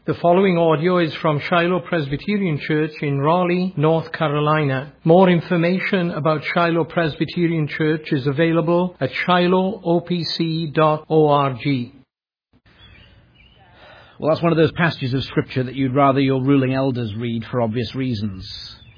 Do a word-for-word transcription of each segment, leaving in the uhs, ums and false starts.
The following audio is from Shiloh Presbyterian Church in Raleigh, North Carolina. More information about Shiloh Presbyterian Church is available at shiloh o p c dot org. Well, that's one of those passages of Scripture that you'd rather your ruling elders read for obvious reasons.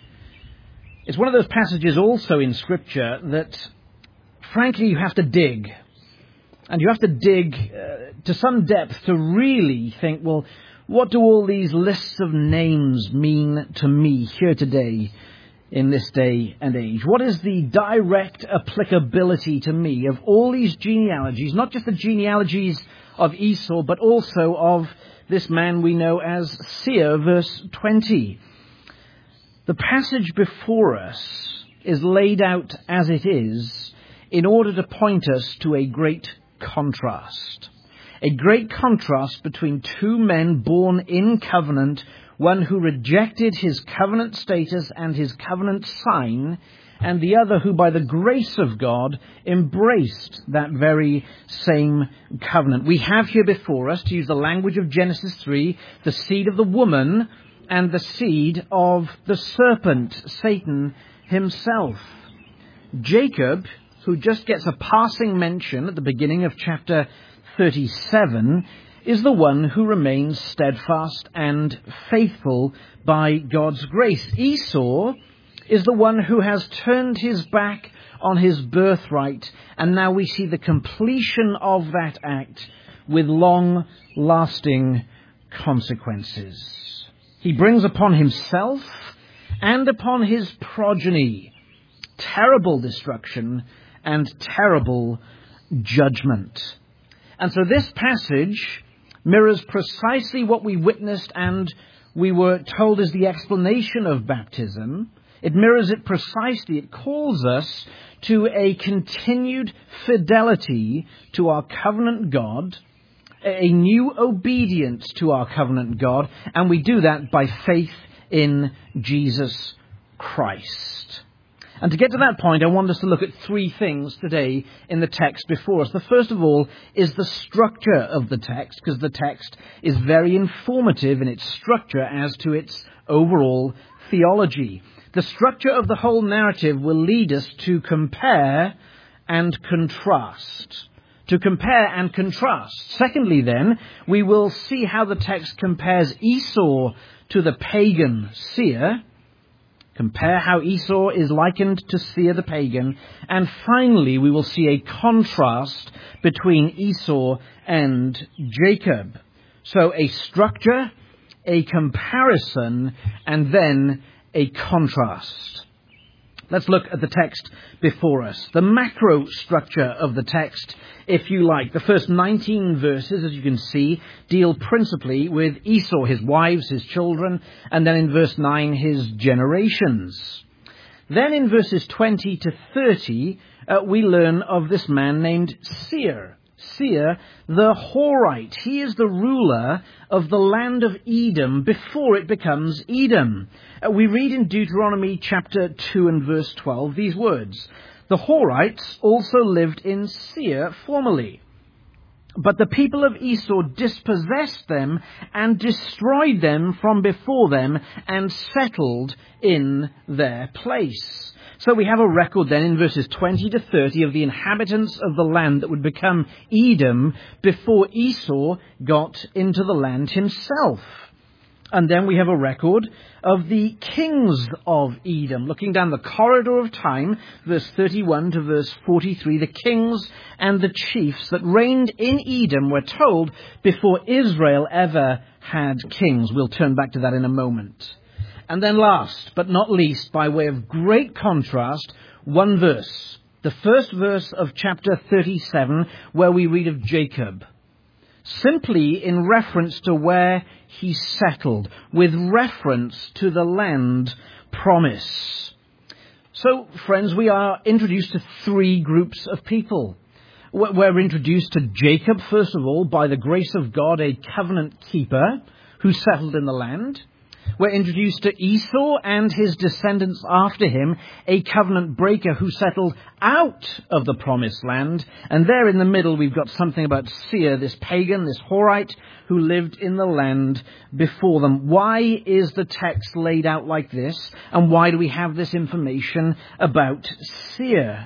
It's one of those passages also in Scripture that, frankly, you have to dig. And you have to dig uh, to some depth to really think, well, what do all these lists of names mean to me here today in this day and age? What is the direct applicability to me of all these genealogies, not just the genealogies of Esau, but also of this man we know as Seir, verse twenty. The passage before us is laid out as it is in order to point us to a great contrast. A great contrast between two men born in covenant, one who rejected his covenant status and his covenant sign, and the other who by the grace of God embraced that very same covenant. We have here before us, to use the language of Genesis three, the seed of the woman and the seed of the serpent, Satan himself. Jacob, who just gets a passing mention at the beginning of chapter thirty-seven, is the one who remains steadfast and faithful by God's grace. Esau is the one who has turned his back on his birthright, and now we see the completion of that act with long-lasting consequences. He brings upon himself and upon his progeny terrible destruction and terrible judgment. And so this passage mirrors precisely what we witnessed and we were told is the explanation of baptism. It mirrors it precisely. It calls us to a continued fidelity to our covenant God, a new obedience to our covenant God, and we do that by faith in Jesus Christ. And to get to that point, I want us to look at three things today in the text before us. The first of all is the structure of the text, because the text is very informative in its structure as to its overall theology. The structure of the whole narrative will lead us to compare and contrast. To compare and contrast. Secondly, then, we will see how the text compares Esau to the pagan Seir. Compare how Esau is likened to Seir the pagan. And finally, we will see a contrast between Esau and Jacob. So a structure, a comparison, and then a contrast. Let's look at the text before us. The macro structure of the text, if you like. The first nineteen verses, as you can see, deal principally with Esau, his wives, his children, and then in verse nine, his generations. Then in verses twenty to thirty, uh, we learn of this man named Seir. Seir, the Horite. He is the ruler of the land of Edom before it becomes Edom. Uh, we read in Deuteronomy chapter two and verse twelve these words. The Horites also lived in Seir formerly, but the people of Esau dispossessed them and destroyed them from before them and settled in their place. So we have a record then in verses twenty to thirty of the inhabitants of the land that would become Edom before Esau got into the land himself. And then we have a record of the kings of Edom. Looking down the corridor of time, verse thirty-one to verse forty-three, the kings and the chiefs that reigned in Edom were told before Israel ever had kings. We'll turn back to that in a moment. And then last but not least, by way of great contrast, one verse. The first verse of chapter thirty-seven, where we read of Jacob. Simply in reference to where he settled, with reference to the land promise. So, friends, we are introduced to three groups of people. We're introduced to Jacob, first of all, by the grace of God, a covenant keeper who settled in the land. We're introduced to Esau and his descendants after him, a covenant breaker who settled out of the promised land. And there in the middle we've got something about Seir, this pagan, this Horite, who lived in the land before them. Why is the text laid out like this? And why do we have this information about Seir?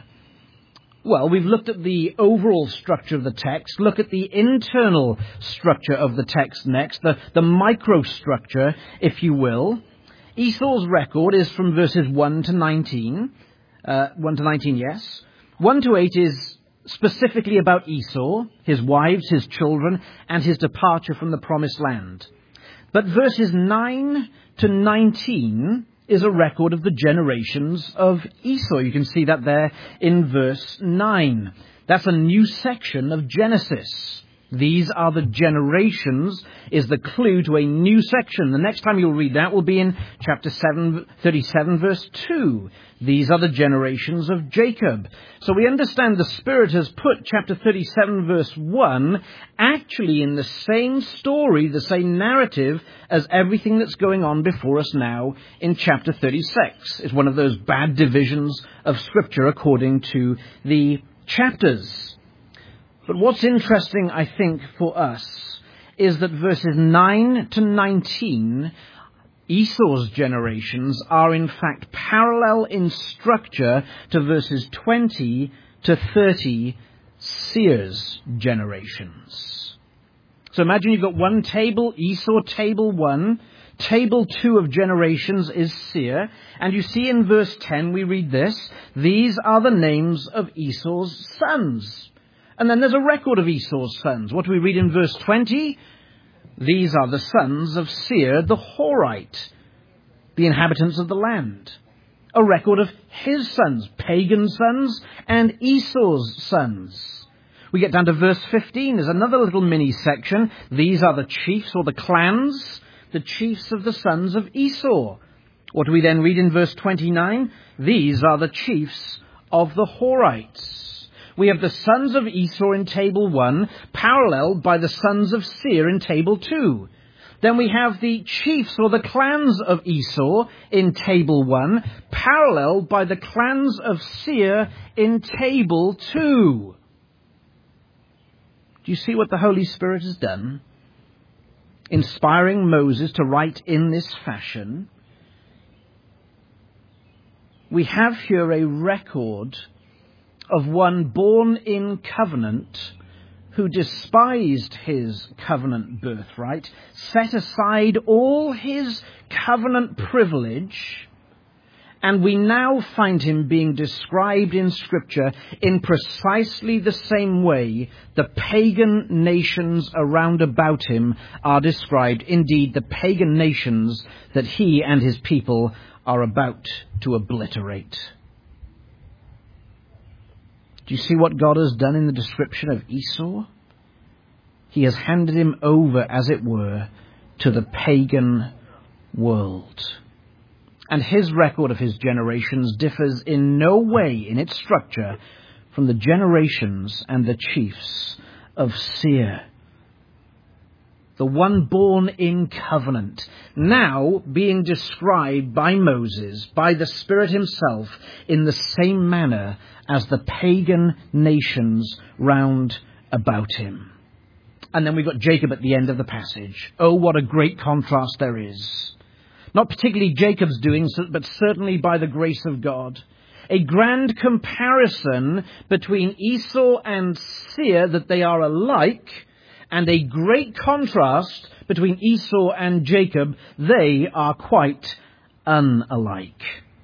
Well, we've looked at the overall structure of the text. Look at the internal structure of the text next, the, the microstructure, if you will. Esau's record is from verses one to nineteen. Uh, one to nineteen, yes. one to eight is specifically about Esau, his wives, his children, and his departure from the promised land. But verses nine to nineteen is a record of the generations of Esau. You can see that there in verse nine. That's a new section of Genesis. These are the generations is the clue to a new section. The next time you'll read that will be in chapter seven, thirty-seven, verse two. These are the generations of Jacob. So we understand the Spirit has put chapter thirty-seven, verse one, actually in the same story, the same narrative as everything that's going on before us now in chapter thirty-six. It's one of those bad divisions of Scripture according to the chapters. But what's interesting, I think, for us is that verses nine to nineteen, Esau's generations, are in fact parallel in structure to verses twenty to thirty, Seir's generations. So imagine you've got one table, Esau, table one. Table two of generations is Seir. And you see in verse ten, we read this: these are the names of Esau's sons. And then there's a record of Esau's sons. What do we read in verse twenty? These are the sons of Seir the Horite, the inhabitants of the land. A record of his sons, pagan sons, and Esau's sons. We get down to verse fifteen. There's another little mini section. These are the chiefs or the clans, the chiefs of the sons of Esau. What do we then read in verse twenty-nine? These are the chiefs of the Horites. We have the sons of Esau in table one, paralleled by the sons of Seir in table two. Then we have the chiefs or the clans of Esau in table one, paralleled by the clans of Seir in table two. Do you see what the Holy Spirit has done? Inspiring Moses to write in this fashion. We have here a record of one born in covenant who despised his covenant birthright, set aside all his covenant privilege, and we now find him being described in Scripture in precisely the same way the pagan nations around about him are described. Indeed, the pagan nations that he and his people are about to obliterate. Do you see what God has done in the description of Esau? He has handed him over, as it were, to the pagan world. And his record of his generations differs in no way in its structure from the generations and the chiefs of Seir. The one born in covenant, now being described by Moses, by the Spirit himself, in the same manner as the pagan nations round about him. And then we've got Jacob at the end of the passage. Oh, what a great contrast there is. Not particularly Jacob's doing, but certainly by the grace of God. A grand comparison between Esau and Seir, that they are alike, and a great contrast between Esau and Jacob. They are quite unalike.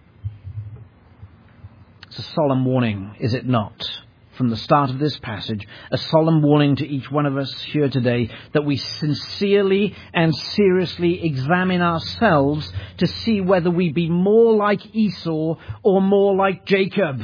It's a solemn warning, is it not? From the start of this passage, a solemn warning to each one of us here today that we sincerely and seriously examine ourselves to see whether we be more like Esau or more like Jacob.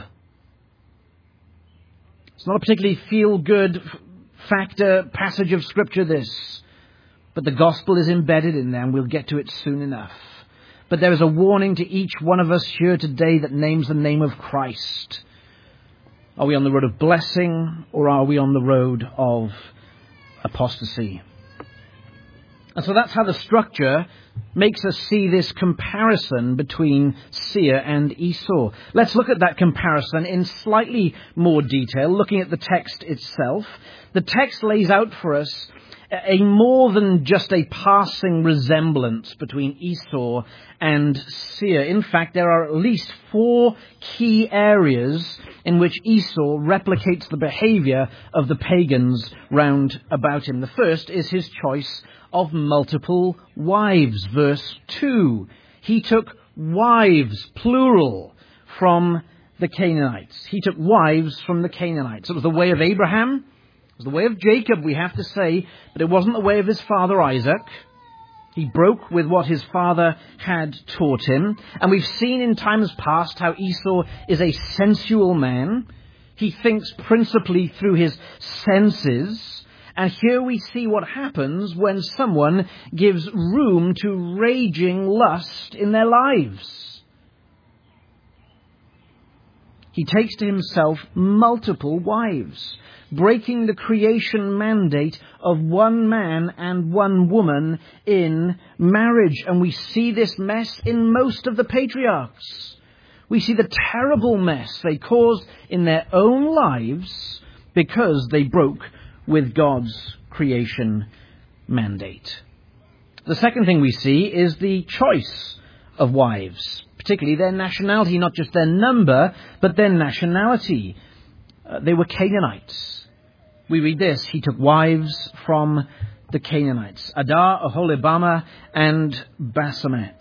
It's not a particularly feel-good factor passage of Scripture, this. But the gospel is embedded in there, and we'll get to it soon enough. But there is a warning to each one of us here today that names the name of Christ. Are we on the road of blessing, or are we on the road of apostasy? And so that's how the structure makes us see this comparison between Seir and Esau. Let's look at that comparison in slightly more detail, looking at the text itself. The text lays out for us a more than just a passing resemblance between Esau and Seir. In fact, there are at least four key areas in which Esau replicates the behavior of the pagans round about him. The first is his choice of multiple wives. Verse two, he took wives, plural, from the Canaanites. He took wives from the Canaanites. It was the way of Abraham. It was the way of Jacob, we have to say, but it wasn't the way of his father Isaac. He broke with what his father had taught him. And we've seen in times past how Esau is a sensual man. He thinks principally through his senses. And here we see what happens when someone gives room to raging lust in their lives. He takes to himself multiple wives, breaking the creation mandate of one man and one woman in marriage. And we see this mess in most of the patriarchs. We see the terrible mess they caused in their own lives because they broke with God's creation mandate. The second thing we see is the choice of wives, particularly their nationality, not just their number, but their nationality. Uh, they were Canaanites. We read this, he took wives from the Canaanites, Adah, Oholibamah, and Basemat.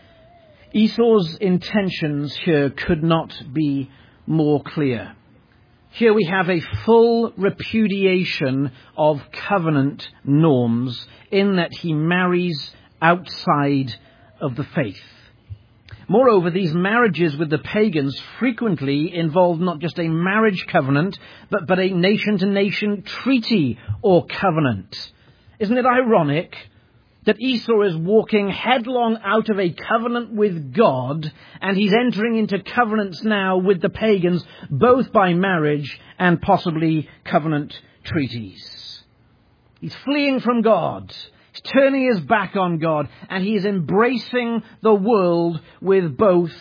Esau's intentions here could not be more clear. Here we have a full repudiation of covenant norms in that he marries outside of the faith. Moreover, these marriages with the pagans frequently involved not just a marriage covenant, but, but a nation-to-nation treaty or covenant. Isn't it ironic that Esau is walking headlong out of a covenant with God, and he's entering into covenants now with the pagans, both by marriage and possibly covenant treaties? He's fleeing from God. He's turning his back on God, and he is embracing the world with both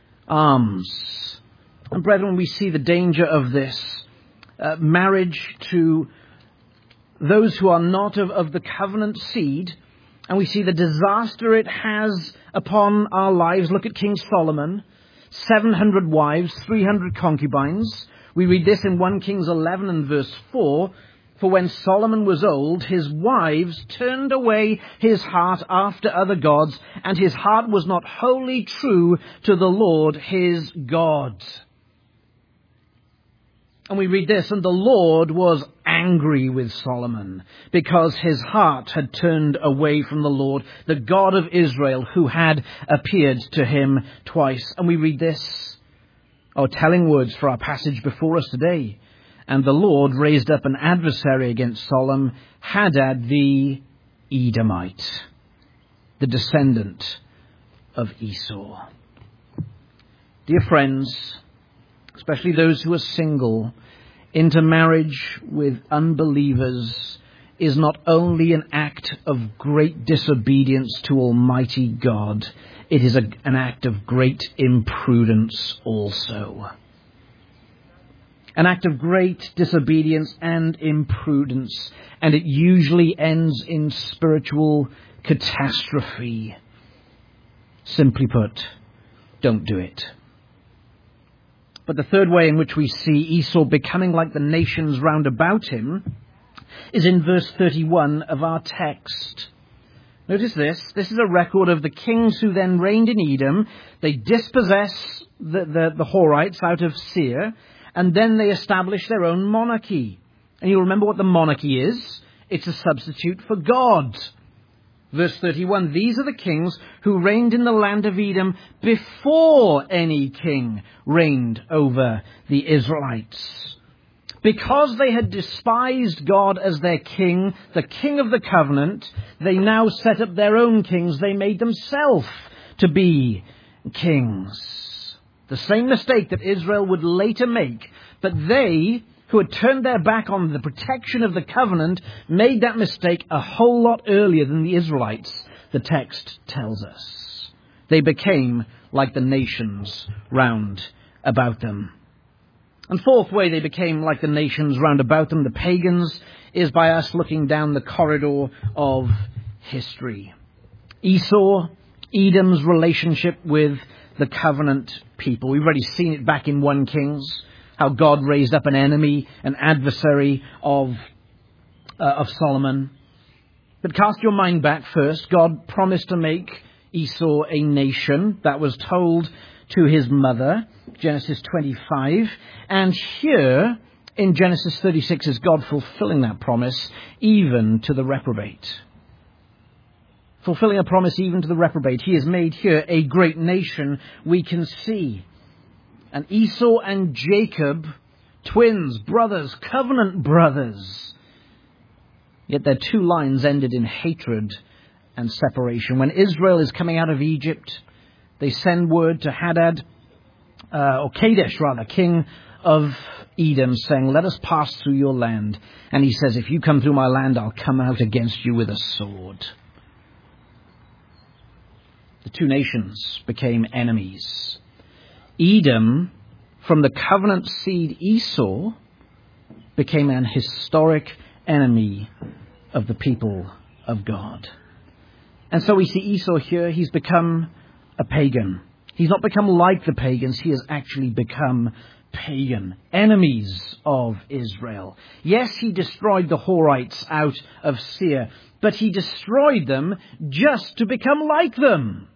arms. And brethren, we see the danger of this. Uh, marriage to those who are not of, of the covenant seed, and we see the disaster it has upon our lives. Look at King Solomon. seven hundred wives, three hundred concubines. We read this in First Kings eleven and verse four. For when Solomon was old, his wives turned away his heart after other gods, and his heart was not wholly true to the Lord his God. And we read this, and the Lord was angry with Solomon because his heart had turned away from the Lord, the God of Israel, who had appeared to him twice. And we read this, our telling words for our passage before us today. And the Lord raised up an adversary against Solomon, Hadad the Edomite, the descendant of Esau. Dear friends, especially those who are single, intermarriage with unbelievers is not only an act of great disobedience to Almighty God, it is a, an act of great imprudence also. An act of great disobedience and imprudence, and it usually ends in spiritual catastrophe. Simply put, don't do it. But the third way in which we see Esau becoming like the nations round about him is in verse thirty-one of our text. Notice this. This is a record of the kings who then reigned in Edom. They dispossess the, the, the Horites out of Seir, and then they establish their own monarchy. And you'll remember what the monarchy is. It's a substitute for God. Verse thirty-one, these are the kings who reigned in the land of Edom before any king reigned over the Israelites. Because they had despised God as their king, the king of the covenant, they now set up their own kings. They made themselves to be kings. The same mistake that Israel would later make, but they who had turned their back on the protection of the covenant, made that mistake a whole lot earlier than the Israelites, the text tells us. They became like the nations round about them. And fourth way they became like the nations round about them, the pagans, is by us looking down the corridor of history. Esau, Edom's relationship with the covenant people. We've already seen it back in First Kings, how God raised up an enemy, an adversary of, uh, of Solomon. But cast your mind back first. God promised to make Esau a nation. That was told to his mother, Genesis twenty-five. And here in Genesis thirty-six is God fulfilling that promise even to the reprobate. Fulfilling a promise even to the reprobate. He has made here a great nation, we can see. And Esau and Jacob, twins, brothers, covenant brothers. Yet their two lines ended in hatred and separation. When Israel is coming out of Egypt, they send word to Hadad, uh, or Kadesh rather, king of Edom, saying, let us pass through your land. And he says, if you come through my land, I'll come out against you with a sword. The two nations became enemies. Edom, from the covenant seed Esau, became an historic enemy of the people of God. And so we see Esau here, he's become a pagan. He's not become like the pagans, he has actually become pagan, enemies of Israel. Yes, he destroyed the Horites out of Seir, but he destroyed them just to become like them.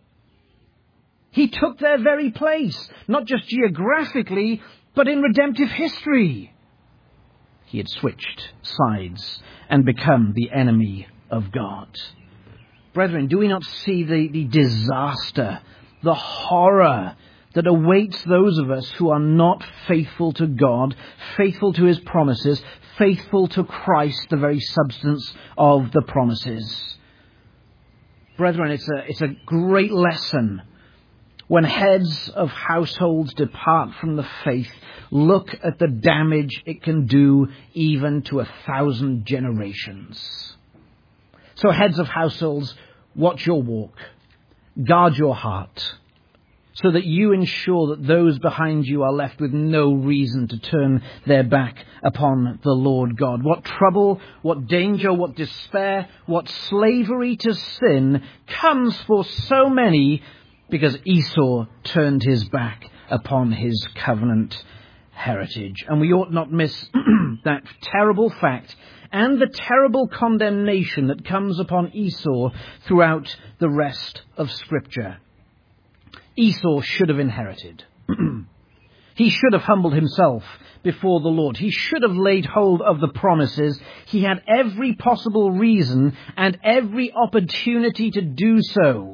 He took their very place, not just geographically, but in redemptive history. He had switched sides and become the enemy of God. Brethren, do we not see the, the disaster, the horror that awaits those of us who are not faithful to God, faithful to his promises, faithful to Christ, the very substance of the promises? Brethren, it's a, it's a great lesson when heads of households depart from the faith. Look at the damage it can do even to a thousand generations. So heads of households, watch your walk. Guard your heart, so that you ensure that those behind you are left with no reason to turn their back upon the Lord God. What trouble, what danger, what despair, what slavery to sin comes for so many because Esau turned his back upon his covenant heritage. And we ought not miss that terrible fact and the terrible condemnation that comes upon Esau throughout the rest of Scripture. Esau should have inherited. He should have humbled himself before the Lord. He should have laid hold of the promises. He had every possible reason and every opportunity to do so.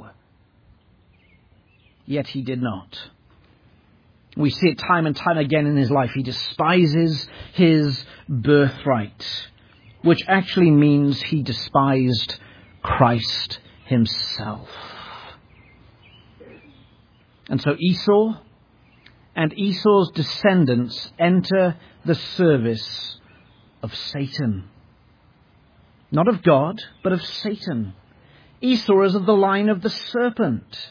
Yet he did not. We see it time and time again in his life. He despises his birthright, which actually means he despised Christ himself. And so Esau and Esau's descendants enter the service of Satan. Not of God, but of Satan. Esau is of the line of the serpent.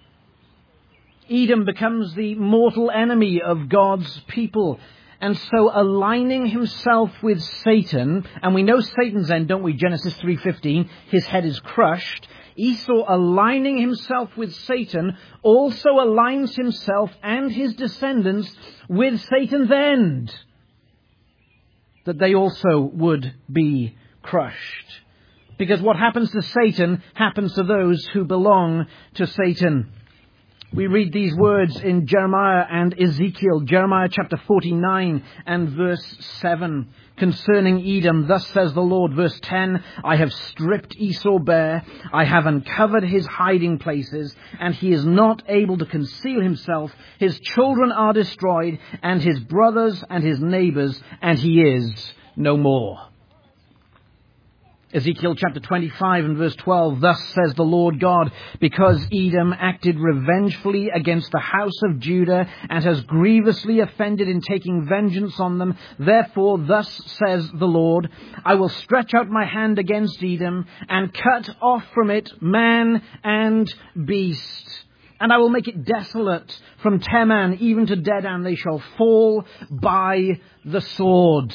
Edom becomes the mortal enemy of God's people. And so aligning himself with Satan, and we know Satan's end, don't we? Genesis three fifteen, his head is crushed. Esau, aligning himself with Satan, also aligns himself and his descendants with Satan's end, that they also would be crushed. Because what happens to Satan happens to those who belong to Satan. We read these words in Jeremiah and Ezekiel, Jeremiah chapter forty-nine and verse seven. Concerning Edom, thus says the Lord, verse ten, I have stripped Esau bare, I have uncovered his hiding places, and he is not able to conceal himself. His children are destroyed, and his brothers and his neighbors, and he is no more. Ezekiel chapter twenty-five and verse twelve, thus says the Lord God, because Edom acted revengefully against the house of Judah and has grievously offended in taking vengeance on them, therefore thus says the Lord, I will stretch out my hand against Edom and cut off from it man and beast. And I will make it desolate from Teman even to Dedan. They shall fall by the sword.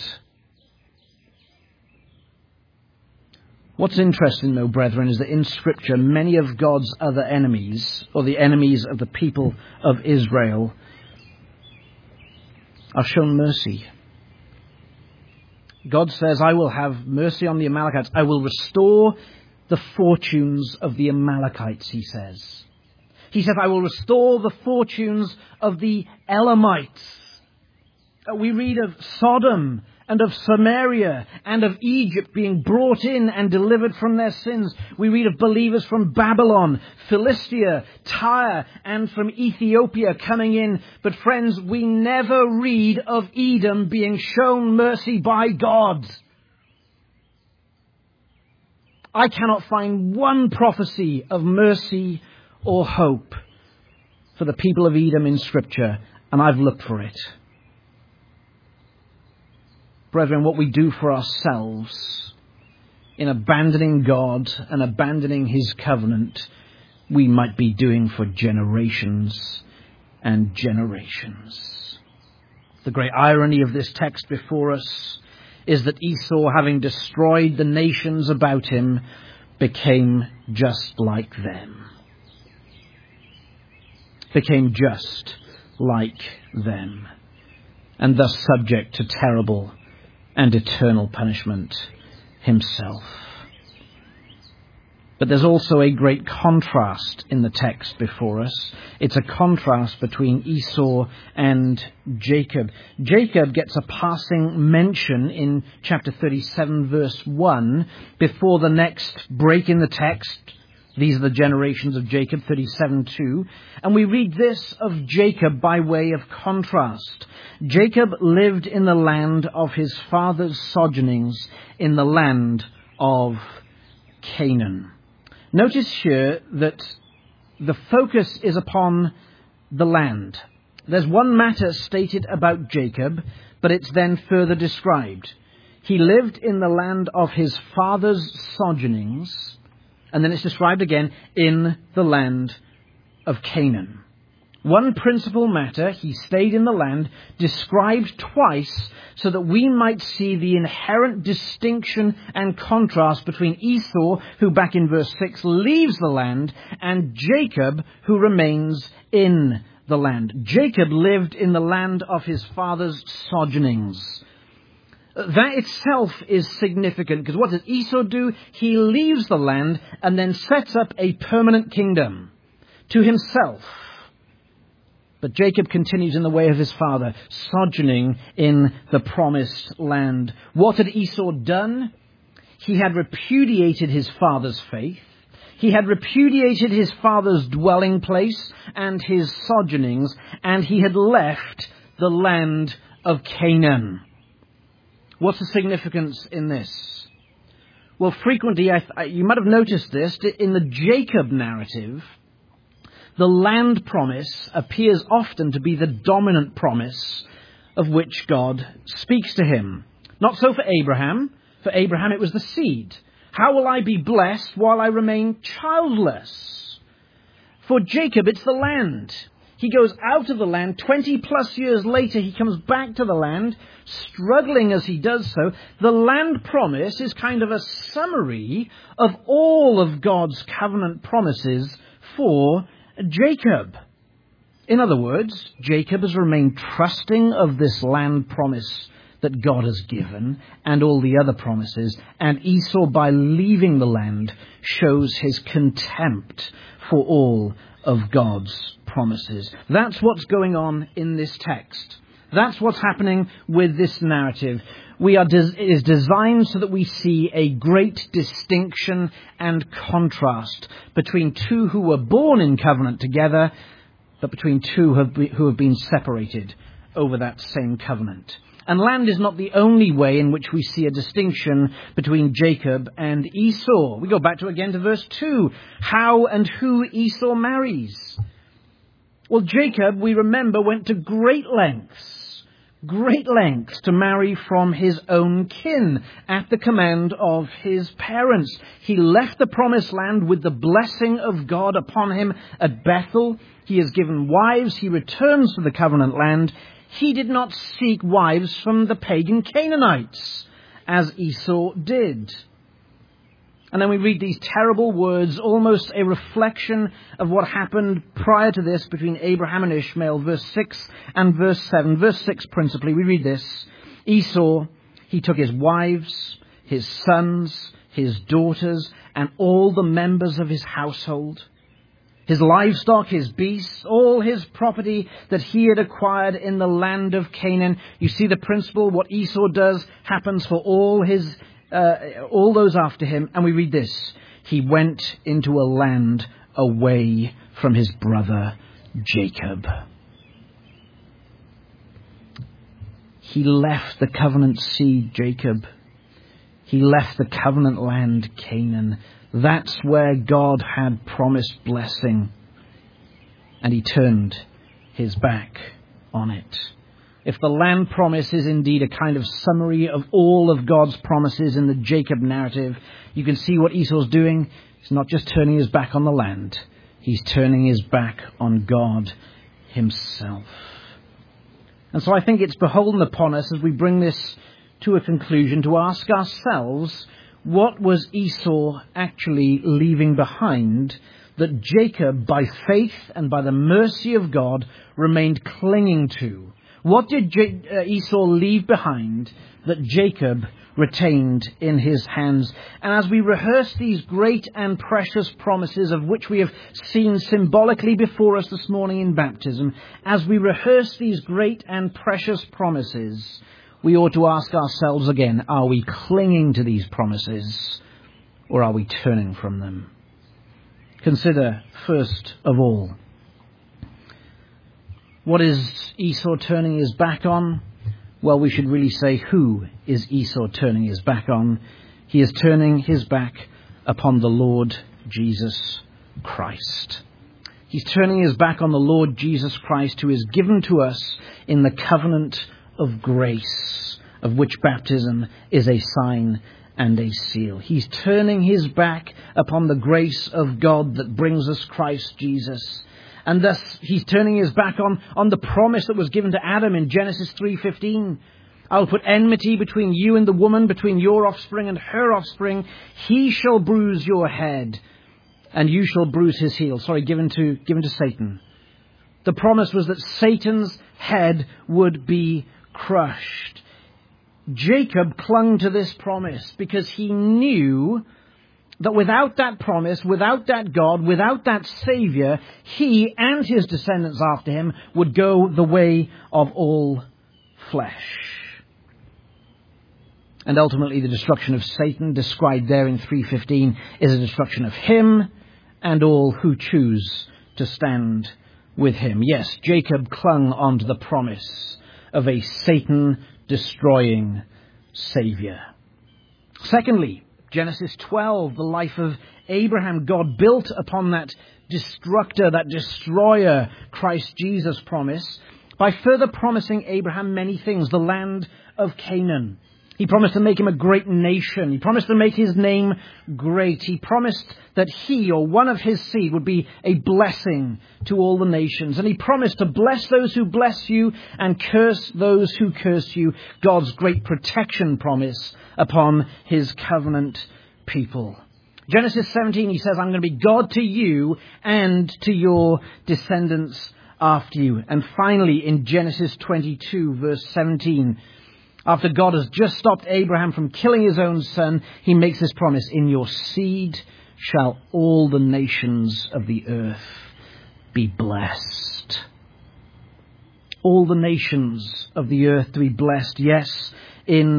What's interesting, though, brethren, is that in Scripture, many of God's other enemies, or the enemies of the people of Israel, are shown mercy. God says, I will have mercy on the Amalekites. I will restore the fortunes of the Amalekites, he says. He says, I will restore the fortunes of the Elamites. We read of Sodom and of Samaria and of Egypt being brought in and delivered from their sins. We read of believers from Babylon, Philistia, Tyre, and from Ethiopia coming in. But friends, we never read of Edom being shown mercy by God. I cannot find one prophecy of mercy or hope for the people of Edom in Scripture, and I've looked for it. Brethren, what we do for ourselves in abandoning God and abandoning his covenant, we might be doing for generations and generations. The great irony of this text before us is that Esau, having destroyed the nations about him, became just like them. Became just like them, and thus subject to terrible and eternal punishment himself. But there's also a great contrast in the text before us. It's a contrast between Esau and Jacob. Jacob gets a passing mention in chapter thirty-seven, verse one, before the next break in the text. These are the generations of Jacob, thirty-seven two. And we read this of Jacob by way of contrast. Jacob lived in the land of his father's sojournings, in the land of Canaan. Notice here that the focus is upon the land. There's one matter stated about Jacob, but it's then further described. He lived in the land of his father's sojournings, and then it's described again in the land of Canaan. One principal matter, he stayed in the land, described twice so that we might see the inherent distinction and contrast between Esau, who back in verse six leaves the land, and Jacob, who remains in the land. Jacob lived in the land of his father's sojournings. That itself is significant, because what does Esau do? He leaves the land and then sets up a permanent kingdom to himself. But Jacob continues in the way of his father, sojourning in the promised land. What had Esau done? He had repudiated his father's faith. He had repudiated his father's dwelling place and his sojournings, and he had left the land of Canaan. What's the significance in this? Well, frequently, I, you might have noticed this, in the Jacob narrative, the land promise appears often to be the dominant promise of which God speaks to him. Not so for Abraham. For Abraham, it was the seed. How will I be blessed while I remain childless? For Jacob, it's the land. He goes out of the land. twenty plus years later, he comes back to the land, struggling as he does so. The land promise is kind of a summary of all of God's covenant promises for Jacob. In other words, Jacob has remained trusting of this land promise that God has given and all the other promises. And Esau, by leaving the land, shows his contempt for all of God's promises. That's what's going on in this text. That's what's happening with this narrative. We are des- it is designed so that we see a great distinction and contrast between two who were born in covenant together, but between two who have, be- who have been separated over that same covenant. And land is not the only way in which we see a distinction between Jacob and Esau. We go back to again to verse two. How and who Esau marries. Well, Jacob, we remember, went to great lengths, great lengths to marry from his own kin at the command of his parents. He left the promised land with the blessing of God upon him at Bethel. He is given wives. He returns to the covenant land. He did not seek wives from the pagan Canaanites, as Esau did. And then we read these terrible words, almost a reflection of what happened prior to this between Abraham and Ishmael, verse six and verse seven. Verse six principally, we read this. Esau, he took his wives, his sons, his daughters, and all the members of his household, his livestock, his beasts, all his property that he had acquired in the land of Canaan. You see the principle, what Esau does happens for all his, uh, all those after him. And we read this. He went into a land away from his brother Jacob. He left the covenant seed, Jacob. He left the covenant land, Canaan. That's where God had promised blessing. And he turned his back on it. If the land promise is indeed a kind of summary of all of God's promises in the Jacob narrative, you can see what Esau's doing. He's not just turning his back on the land. He's turning his back on God himself. And so I think it's beholden upon us as we bring this to a conclusion to ask ourselves, what was Esau actually leaving behind that Jacob, by faith and by the mercy of God, remained clinging to? What did J- uh, Esau leave behind that Jacob retained in his hands? And as we rehearse these great and precious promises of which we have seen symbolically before us this morning in baptism, as we rehearse these great and precious promises, we ought to ask ourselves again, are we clinging to these promises or are we turning from them? Consider first of all, what is Esau turning his back on? Well, we should really say, who is Esau turning his back on? He is turning his back upon the Lord Jesus Christ. He's turning his back on the Lord Jesus Christ, who is given to us in the covenant of grace, of which baptism is a sign and a seal. He's turning his back upon the grace of God that brings us Christ Jesus. And thus he's turning his back on, on the promise that was given to Adam in Genesis three fifteen. I'll put enmity between you and the woman, between your offspring and her offspring. He shall bruise your head, and you shall bruise his heel. Sorry, given to, given to Satan. The promise was that Satan's head would be crushed. Jacob clung to this promise because he knew that without that promise, without that God, without that Saviour, he and his descendants after him would go the way of all flesh. And ultimately the destruction of Satan, described there in three fifteen, is a destruction of him and all who choose to stand with him. Yes, Jacob clung onto the promise of a Satan-destroying Saviour. Secondly, Genesis twelve, the life of Abraham. God built upon that destructor, that destroyer, Christ Jesus promise, by further promising Abraham many things. The land of Canaan. He promised to make him a great nation. He promised to make his name great. He promised that he or one of his seed would be a blessing to all the nations. And he promised to bless those who bless you and curse those who curse you. God's great protection promise upon his covenant people. Genesis seventeen, he says, I'm going to be God to you and to your descendants after you. And finally, in Genesis twenty-two, verse seventeen, after God has just stopped Abraham from killing his own son, he makes this promise, in your seed shall all the nations of the earth be blessed. All the nations of the earth to be blessed, yes, in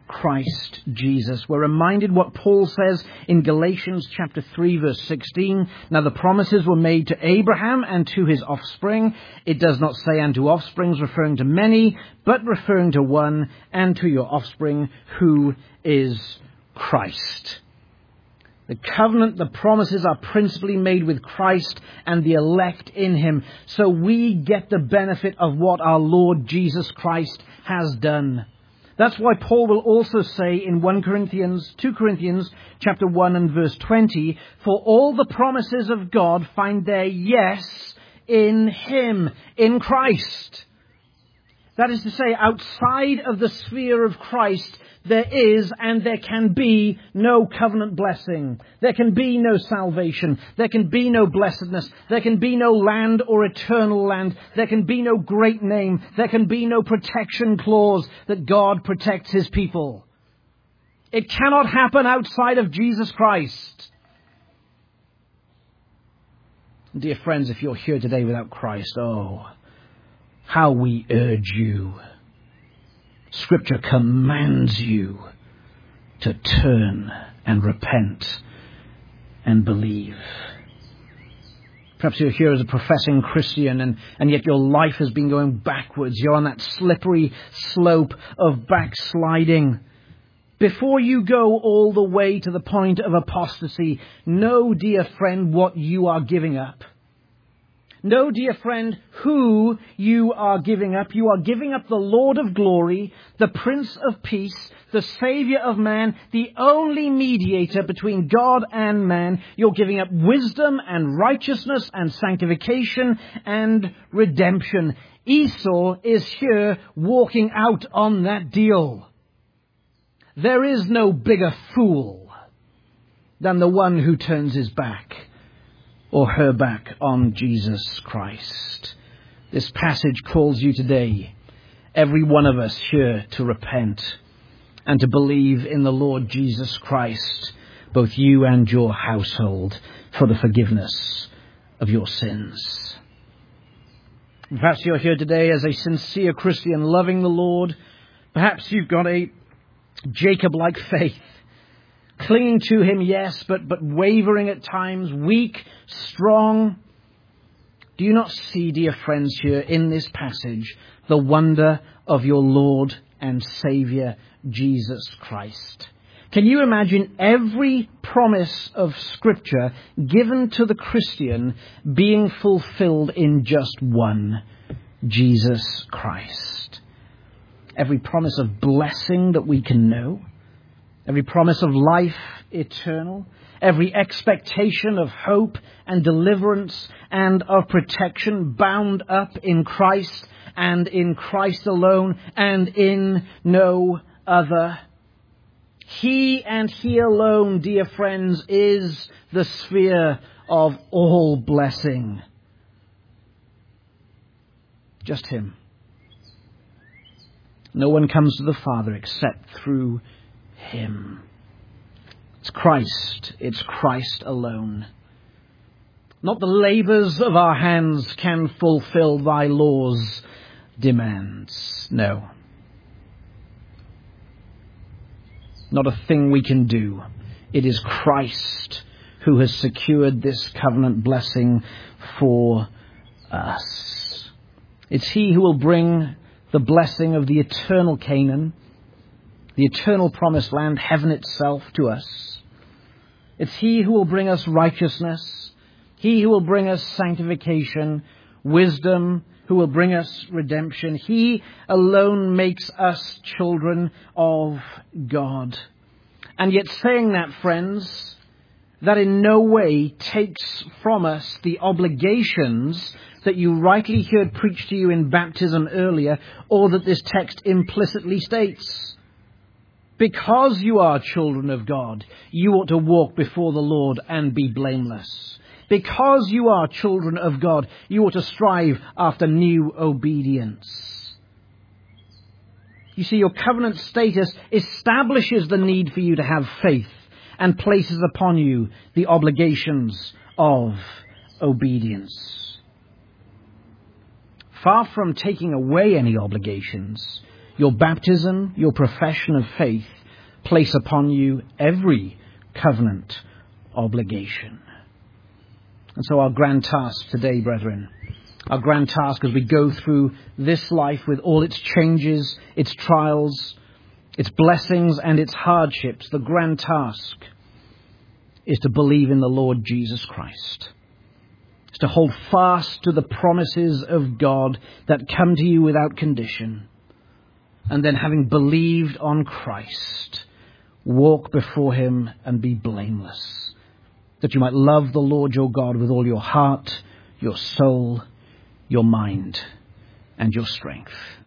Christ Jesus. We're reminded what Paul says in Galatians chapter three, verse sixteen. Now the promises were made to Abraham and to his offspring. It does not say unto offsprings, referring to many, but referring to one, and to your offspring, who is Christ. The covenant, the promises are principally made with Christ and the elect in him. So we get the benefit of what our Lord Jesus Christ has done. That's why Paul will also say in First Corinthians, Second Corinthians chapter one and verse twenty, for all the promises of God find their yes in him, in Christ. That is to say, outside of the sphere of Christ, there is and there can be no covenant blessing. There can be no salvation. There can be no blessedness. There can be no land or eternal land. There can be no great name. There can be no protection clause that God protects his people. It cannot happen outside of Jesus Christ. Dear friends, if you're here today without Christ, oh, how we urge you. Scripture commands you to turn and repent and believe. Perhaps you're here as a professing Christian and, and yet your life has been going backwards. You're on that slippery slope of backsliding. Before you go all the way to the point of apostasy, know, dear friend, what you are giving up. Know, dear friend, who you are giving up. You are giving up the Lord of glory, the Prince of Peace, the Saviour of man, the only mediator between God and man. You're giving up wisdom and righteousness and sanctification and redemption. Esau is here walking out on that deal. There is no bigger fool than the one who turns his back or her back on Jesus Christ. This passage calls you today, every one of us here, to repent and to believe in the Lord Jesus Christ, both you and your household, for the forgiveness of your sins. Perhaps you're here today as a sincere Christian, loving the Lord. Perhaps you've got a Jacob-like faith, clinging to him, yes, but, but wavering at times, weak, strong. Do you not see, dear friends, here in this passage, the wonder of your Lord and Saviour, Jesus Christ? Can you imagine every promise of Scripture given to the Christian being fulfilled in just one, Jesus Christ? Every promise of blessing that we can know, every promise of life eternal, every expectation of hope and deliverance and of protection bound up in Christ and in Christ alone and in no other. He and He alone, dear friends, is the sphere of all blessing. Just Him. No one comes to the Father except through Him. It's Christ. It's Christ alone. Not the labours of our hands can fulfill thy law's demands. No. Not a thing we can do. It is Christ who has secured this covenant blessing for us. It's He who will bring the blessing of the eternal Canaan, the eternal promised land, heaven itself, to us. It's He who will bring us righteousness, He who will bring us sanctification, wisdom, who will bring us redemption. He alone makes us children of God. And yet saying that, friends, that in no way takes from us the obligations that you rightly heard preached to you in baptism earlier, or that this text implicitly states. Because you are children of God, you ought to walk before the Lord and be blameless. Because you are children of God, you ought to strive after new obedience. You see, your covenant status establishes the need for you to have faith and places upon you the obligations of obedience. Far from taking away any obligations, your baptism, your profession of faith, place upon you every covenant obligation. And so our grand task today, brethren, our grand task as we go through this life with all its changes, its trials, its blessings and its hardships, the grand task is to believe in the Lord Jesus Christ. It's to hold fast to the promises of God that come to you without condition. And then, having believed on Christ, walk before him and be blameless, that you might love the Lord your God with all your heart, your soul, your mind, and your strength.